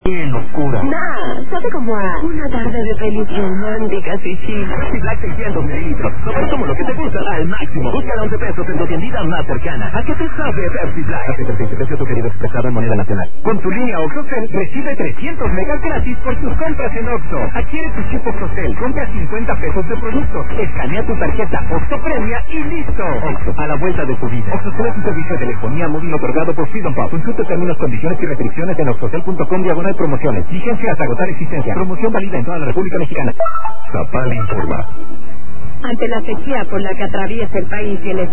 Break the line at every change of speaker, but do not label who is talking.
bien oscura.
Nah, sabe como a una tarde de pelis románticas y chill.
Pepsi Black 600 mililitros. Sabor como lo que te gusta al máximo. Búscala a 11 pesos en tu tiendita más cercana. ¿A qué te sabe Pepsi Black? El precio sugerido expresado en moneda nacional. Con tu línea OXXOCEL recibe 300 megas gratis por tus compras en Oxxo. Adquiere tu chip OXXOCEL, compra 50 pesos de productos, escanea tu tarjeta Oxxo Premia y listo. Oxxo, a la vuelta de tu vida. OXXOCEL es un servicio de telefonía móvil otorgado por Freedom Pop. Consulta términos, condiciones y restricciones en oxxocel.com/promociones. Vigencia hasta agotar existencia. Promoción válida en toda la República Mexicana. Zapal informa.
Ante la sequía por la que atraviesa el país y el